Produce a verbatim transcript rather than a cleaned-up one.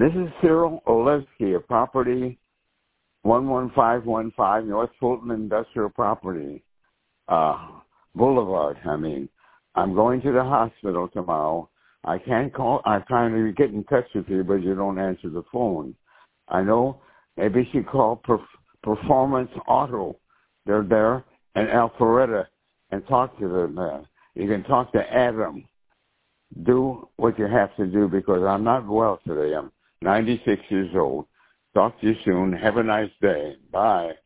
This is Cyril Olewski of property one one five one five North Fulton Industrial Property uh, Boulevard. I mean, I'm going to the hospital tomorrow. I can't call. I'm trying to get in touch with you, but you don't answer the phone. I know maybe you should call Perf- Performance Auto. They're there in Alpharetta and talk to them. Uh, you can talk to Adam. Do what you have to do because I'm not well today. I'm ninety-six years old. Talk to you soon. Have a nice day. Bye.